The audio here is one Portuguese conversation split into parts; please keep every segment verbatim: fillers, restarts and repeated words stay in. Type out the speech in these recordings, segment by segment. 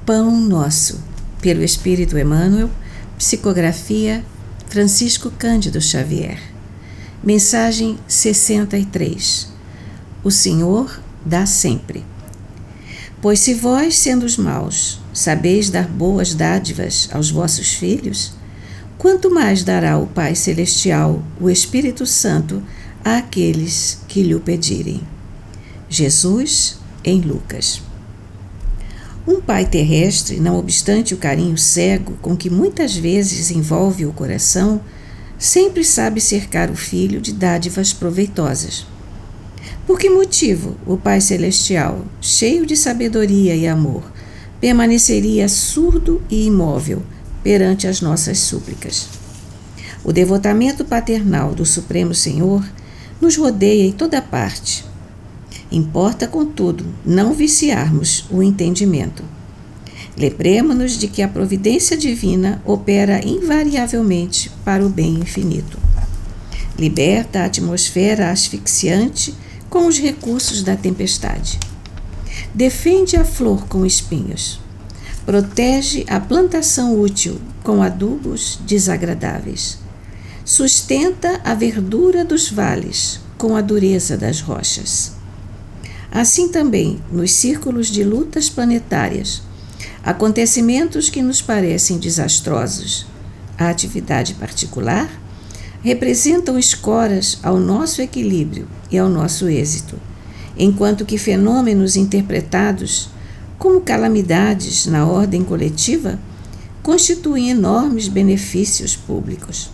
Pão Nosso, pelo Espírito Emmanuel, psicografia Francisco Cândido Xavier. Mensagem sessenta e três. O Senhor dá sempre. Pois se vós, sendo os maus, sabeis dar boas dádivas aos vossos filhos, quanto mais dará o Pai Celestial, o Espírito Santo, àqueles que lhe o pedirem. Jesus, em Lucas. Um pai terrestre, não obstante o carinho cego com que muitas vezes envolve o coração, sempre sabe cercar o filho de dádivas proveitosas. Por que motivo o Pai Celestial, cheio de sabedoria e amor, permaneceria surdo e imóvel perante as nossas súplicas? O devotamento paternal do Supremo Senhor nos rodeia em toda parte. Importa, contudo, não viciarmos o entendimento. Lembremo-nos de que a providência divina opera invariavelmente para o bem infinito. Liberta a atmosfera asfixiante com os recursos da tempestade. Defende a flor com espinhos. Protege a plantação útil com adubos desagradáveis. Sustenta a verdura dos vales com a dureza das rochas. Assim também, nos círculos de lutas planetárias, acontecimentos que nos parecem desastrosos, a atividade particular, representam escoras ao nosso equilíbrio e ao nosso êxito, enquanto que fenômenos interpretados como calamidades na ordem coletiva constituem enormes benefícios públicos.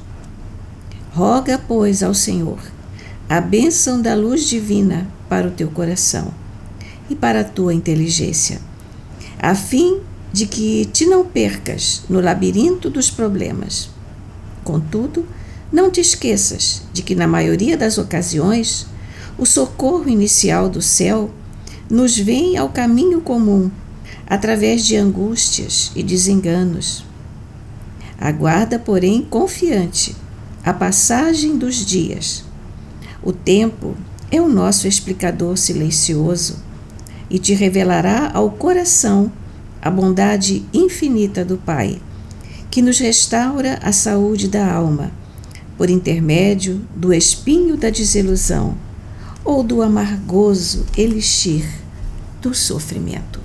Roga, pois, ao Senhor a bênção da luz divina para o teu coração e para a tua inteligência, a fim de que te não percas no labirinto dos problemas. Contudo, não te esqueças de que, na maioria das ocasiões, o socorro inicial do céu nos vem ao caminho comum, através de angústias e desenganos. Aguarda, porém, confiante a passagem dos dias. O tempo é o nosso explicador silencioso e te revelará ao coração a bondade infinita do Pai, que nos restaura a saúde da alma, por intermédio do espinho da desilusão ou do amargoso elixir do sofrimento.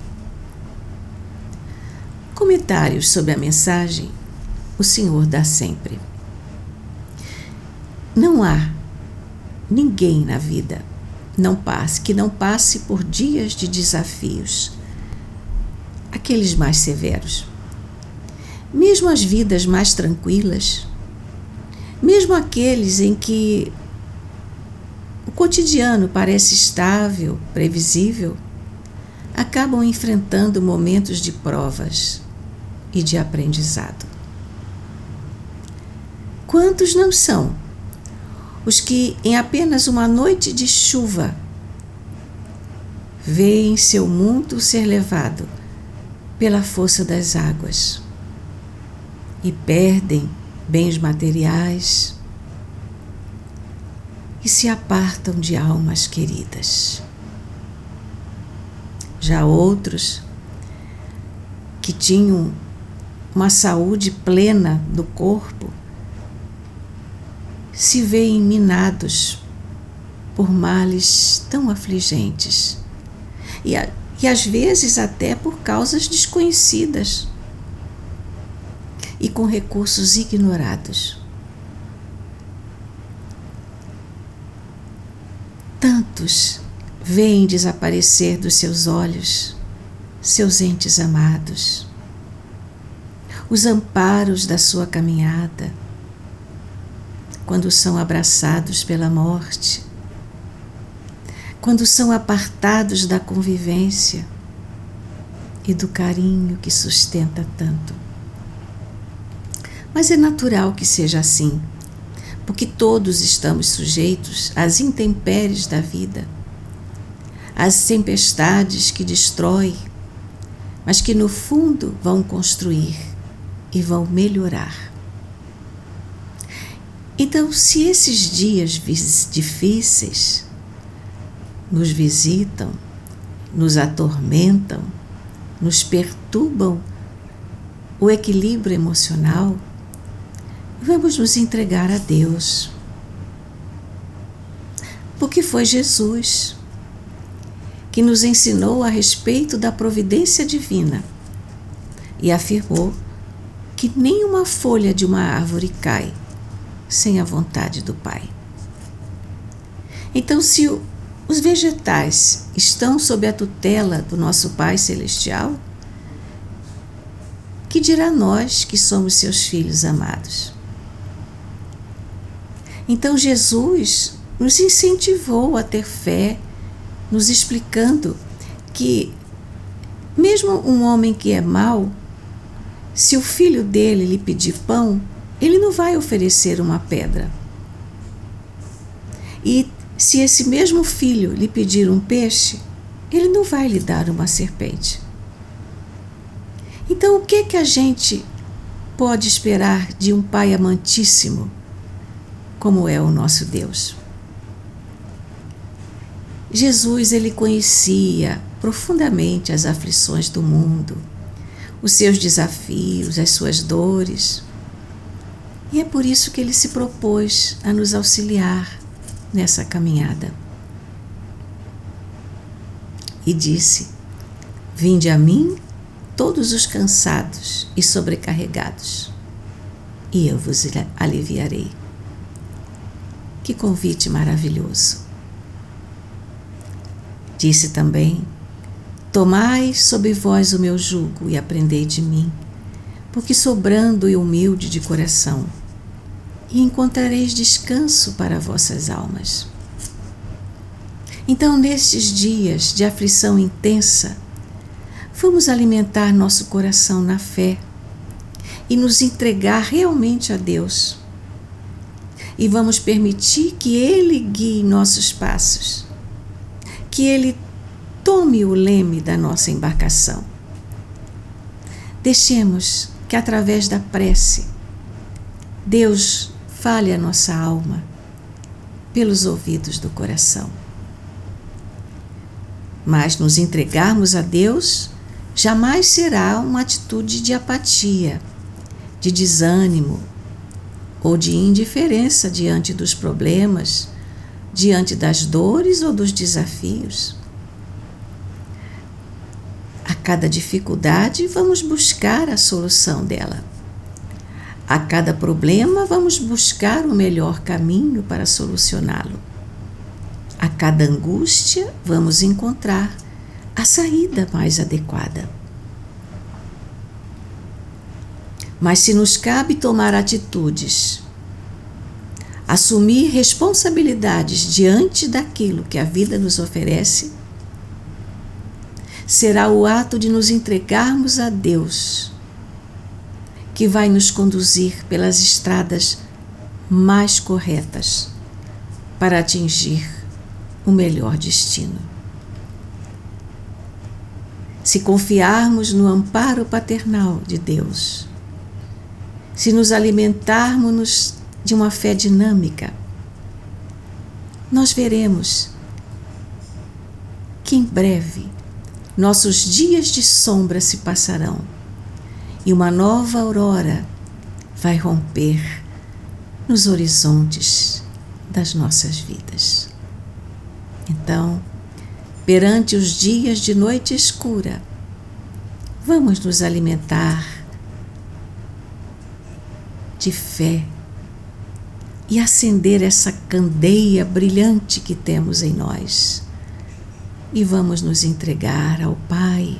Comentários sobre a mensagem O Senhor dá sempre. Não há ninguém na vida não passe, que não passe por dias de desafios, aqueles mais severos. Mesmo as vidas mais tranquilas, mesmo aqueles em que o cotidiano parece estável, previsível, acabam enfrentando momentos de provas e de aprendizado. Quantos não são os que, em apenas uma noite de chuva, veem seu mundo ser levado pela força das águas e perdem bens materiais e se apartam de almas queridas. Já outros que tinham uma saúde plena do corpo se veem minados por males tão afligentes e, a, e às vezes até por causas desconhecidas e com recursos ignorados. Tantos veem desaparecer dos seus olhos seus entes amados, os amparos da sua caminhada, quando são abraçados pela morte, quando são apartados da convivência e do carinho que sustenta tanto. Mas é natural que seja assim, porque todos estamos sujeitos às intempéries da vida, às tempestades que destroem, mas que no fundo vão construir e vão melhorar. Então, se esses dias difíceis nos visitam, nos atormentam, nos perturbam o equilíbrio emocional, vamos nos entregar a Deus. Porque foi Jesus que nos ensinou a respeito da providência divina e afirmou que nenhuma folha de uma árvore cai sem a vontade do Pai. Então, se os vegetais estão sob a tutela do nosso Pai Celestial, que dirá nós que somos seus filhos amados? Então Jesus nos incentivou a ter fé, nos explicando que mesmo um homem que é mau, se o filho dele lhe pedir pão, ele não vai oferecer uma pedra. E se esse mesmo filho lhe pedir um peixe, ele não vai lhe dar uma serpente. Então, o que que a gente pode esperar de um Pai amantíssimo, como é o nosso Deus? Jesus, ele conhecia profundamente as aflições do mundo, os seus desafios, as suas dores. E é por isso que ele se propôs a nos auxiliar nessa caminhada. E disse: vinde a mim todos os cansados e sobrecarregados, e eu vos aliviarei. Que convite maravilhoso! Disse também: tomai sobre vós o meu jugo e aprendei de mim, porque sou brando e humilde de coração, e encontrareis descanso para vossas almas. Então, nestes dias de aflição intensa, vamos alimentar nosso coração na fé e nos entregar realmente a Deus. E vamos permitir que Ele guie nossos passos, que Ele tome o leme da nossa embarcação. Deixemos que, através da prece, Deus fale a nossa alma pelos ouvidos do coração. Mas nos entregarmos a Deus jamais será uma atitude de apatia, de desânimo ou de indiferença diante dos problemas, diante das dores ou dos desafios. A cada dificuldade, vamos buscar a solução dela. A cada problema, vamos buscar o melhor caminho para solucioná-lo. A cada angústia, vamos encontrar a saída mais adequada. Mas se nos cabe tomar atitudes, assumir responsabilidades diante daquilo que a vida nos oferece, será o ato de nos entregarmos a Deus que vai nos conduzir pelas estradas mais corretas para atingir o melhor destino. Se confiarmos no amparo paternal de Deus, se nos alimentarmos de uma fé dinâmica, nós veremos que em breve nossos dias de sombra se passarão e uma nova aurora vai romper nos horizontes das nossas vidas. Então, perante os dias de noite escura, vamos nos alimentar de fé e acender essa candeia brilhante que temos em nós. E vamos nos entregar ao Pai,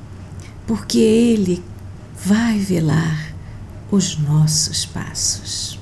porque Ele vai velar os nossos passos.